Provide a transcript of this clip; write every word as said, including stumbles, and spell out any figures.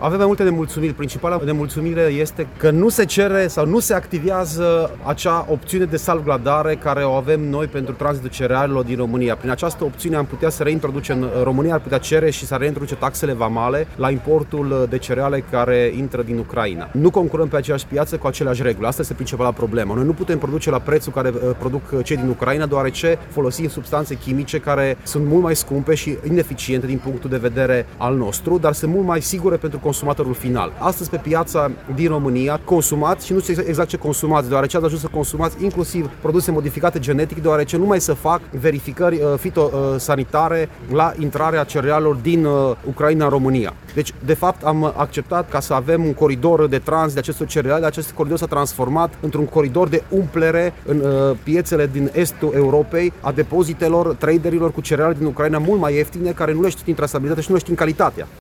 Avem mai multe nemulțumiri. Principala nemulțumire este că nu se cere sau nu se activează acea opțiune de salvgardare care o avem noi pentru tranzitul cerealelor din România. Prin această opțiune am putea să reintroducem, România ar putea cere și să reintroduce taxele vamale la importul de cereale care intră din Ucraina. Nu concurăm pe aceeași piață cu aceleași reguli. Asta este principala problemă. Noi nu putem produce la prețul care produc cei din Ucraina, deoarece folosim substanțe chimice care sunt mult mai scumpe și ineficiente din punctul de vedere al nostru, dar sunt mult mai sigure pentru consumatorul final. Astăzi pe piața din România consumați și nu știu exact ce consumați, deoarece ați ajuns să consumați inclusiv produse modificate genetic, deoarece nu mai se fac verificări fitosanitare la intrarea cerealelor din Ucraina în România. Deci, de fapt, am acceptat ca să avem un coridor de tranzit de acestor cereale. Acest coridor s-a transformat într-un coridor de umplere în uh, piețele din estul Europei a depozitelor traderilor cu cereale din Ucraina mult mai ieftine, care nu le știm trasabilitatea și nu le știm calitatea.